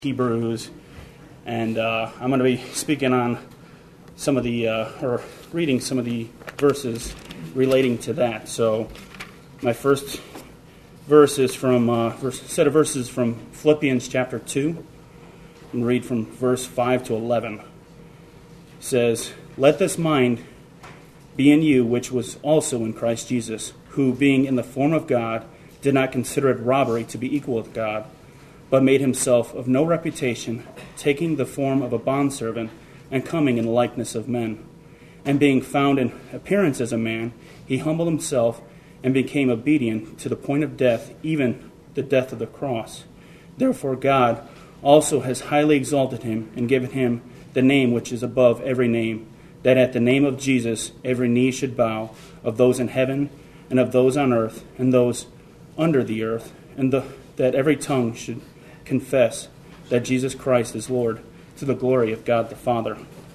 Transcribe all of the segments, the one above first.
Hebrews, and I'm going to be speaking on some of the, or reading some of the verses relating to that. So my first verse is from, set of verses from Philippians chapter 2, and read from verse 5 to 11. It says, "Let this mind be in you, which was also in Christ Jesus, who, being in the form of God, did not consider it robbery to be equal with God, but made himself of no reputation, taking the form of a bondservant, and coming in the likeness of men. And being found in appearance as a man, he humbled himself and became obedient to the point of death, even the death of the cross. Therefore God also has highly exalted him and given him the name which is above every name, that at the name of Jesus every knee should bow, of those in heaven and of those on earth and those under the earth, and that every tongue should confess that Jesus Christ is Lord, to the glory of God the Father."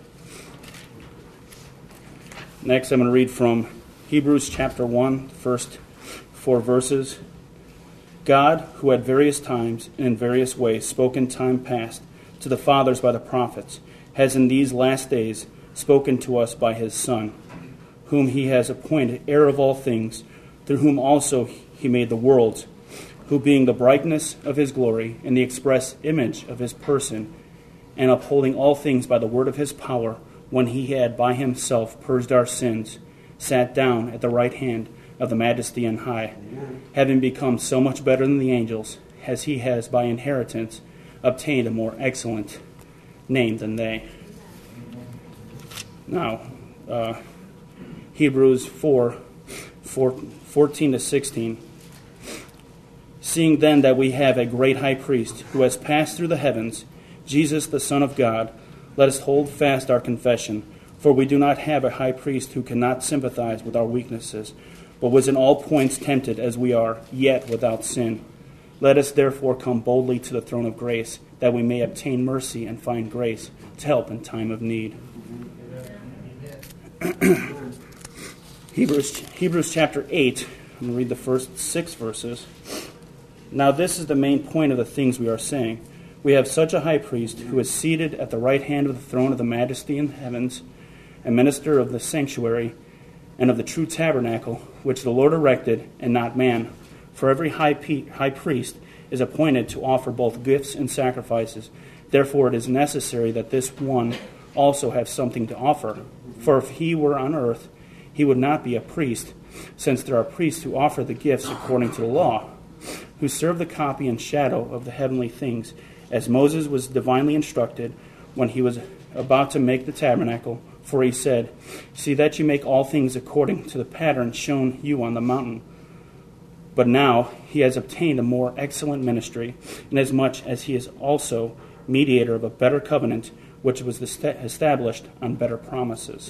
Next, I'm going to read from Hebrews chapter 1, first 4 verses. "God, who at various times and in various ways spoke in time past to the fathers by the prophets, has in these last days spoken to us by his Son, whom he has appointed heir of all things, through whom also he made the worlds, who being the brightness of his glory and the express image of his person, and upholding all things by the word of his power, when he had by himself purged our sins, sat down at the right hand of the majesty on high, having become so much better than the angels, as he has by inheritance obtained a more excellent name than they." Now, Hebrews 4:14 to 16. "Seeing then that we have a great high priest who has passed through the heavens, Jesus the Son of God, let us hold fast our confession. For we do not have a high priest who cannot sympathize with our weaknesses, but was in all points tempted as we are, yet without sin. Let us therefore come boldly to the throne of grace, that we may obtain mercy and find grace to help in time of need." Hebrews chapter 8, I'm going to read the first 6 verses. "Now this is the main point of the things we are saying. We have such a high priest who is seated at the right hand of the throne of the majesty in the heavens, a minister of the sanctuary and of the true tabernacle, which the Lord erected, and not man. For every high priest is appointed to offer both gifts and sacrifices. Therefore it is necessary that this one also have something to offer. For if he were on earth, he would not be a priest, since there are priests who offer the gifts according to the law, who serve the copy and shadow of the heavenly things, as Moses was divinely instructed when he was about to make the tabernacle. For he said, 'See that you make all things according to the pattern shown you on the mountain.' But now he has obtained a more excellent ministry, inasmuch as he is also mediator of a better covenant, which was established on better promises."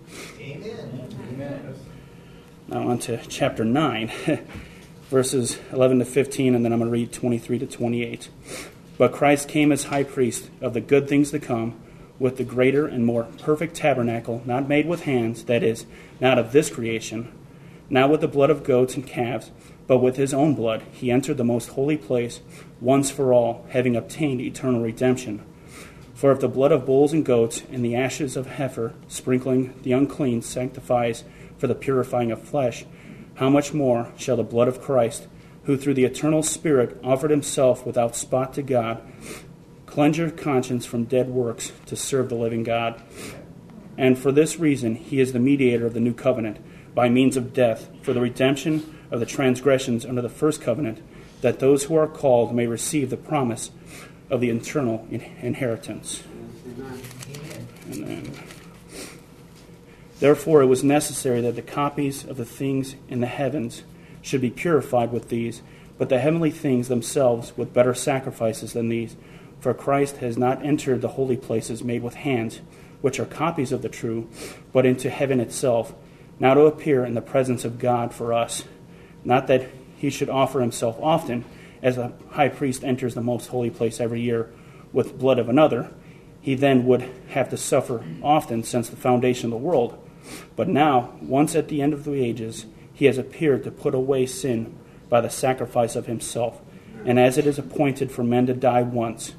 Amen. Now on to chapter 9, verses 11 to 15, and then I'm going to read 23 to 28. "But Christ came as high priest of the good things to come, with the greater and more perfect tabernacle, not made with hands, that is, not of this creation, not with the blood of goats and calves, but with his own blood he entered the most holy place once for all, having obtained eternal redemption. For if the blood of bulls and goats and the ashes of heifer, sprinkling the unclean, sanctifies for the purifying of flesh, how much more shall the blood of Christ, who through the eternal Spirit offered himself without spot to God, cleanse your conscience from dead works to serve the living God? And for this reason he is the mediator of the new covenant, by means of death, for the redemption of the transgressions under the first covenant, that those who are called may receive the promise of the eternal inheritance." And then, "Therefore it was necessary that the copies of the things in the heavens should be purified with these, but the heavenly things themselves with better sacrifices than these. For Christ has not entered the holy places made with hands, which are copies of the true, but into heaven itself, now to appear in the presence of God for us. Not that he should offer himself often, as a high priest enters the most holy place every year with blood of another. He then would have to suffer often since the foundation of the world. But now, once at the end of the ages, he has appeared to put away sin by the sacrifice of himself. And as it is appointed for men to die once,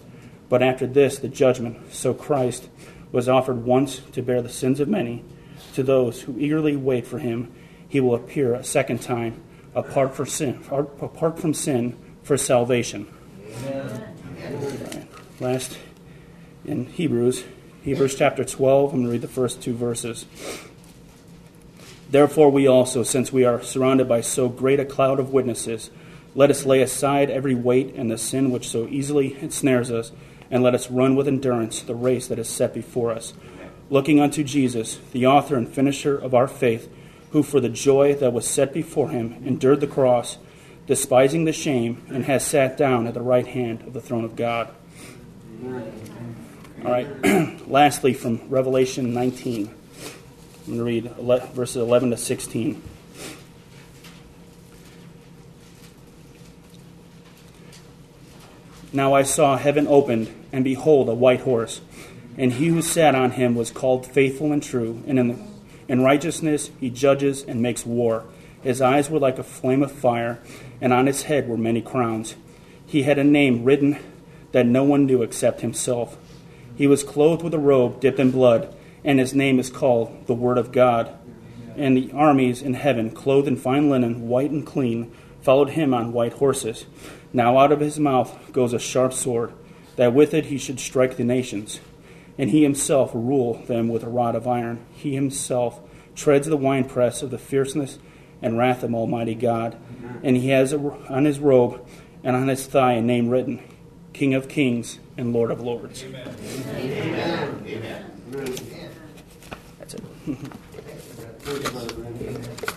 But after this, the judgment. So Christ was offered once to bear the sins of many. To those who eagerly wait for him, he will appear a second time, apart from sin, for salvation. Right. Last, in Hebrews chapter 12, I'm going to read the first 2 verses. Therefore we also, since we are surrounded by so great a cloud of witnesses, let us lay aside every weight and the sin which so easily ensnares us, and let us run with endurance the race that is set before us, looking unto Jesus, the author and finisher of our faith, who for the joy that was set before him endured the cross, despising the shame, and has sat down at the right hand of the throne of God. All right. Lastly, from Revelation 19, I'm going to read verses 11 to 16. Now I saw heaven opened, and behold, a white horse. And he who sat on him was called Faithful and True, and in righteousness he judges and makes war. His eyes were like a flame of fire, and on his head were many crowns. He had a name written that no one knew except himself. He was clothed with a robe dipped in blood, and his name is called the Word of God. And the armies in heaven, clothed in fine linen, white and clean, followed him on white horses. Now out of his mouth goes a sharp sword, that with it he should strike the nations. And he himself will rule them with a rod of iron. He himself treads the winepress of the fierceness and wrath of Almighty God. And he has on his robe and on his thigh a name written, King of Kings and Lord of Lords. Amen. Amen. Amen. That's it. Thank you, Brother Brendan.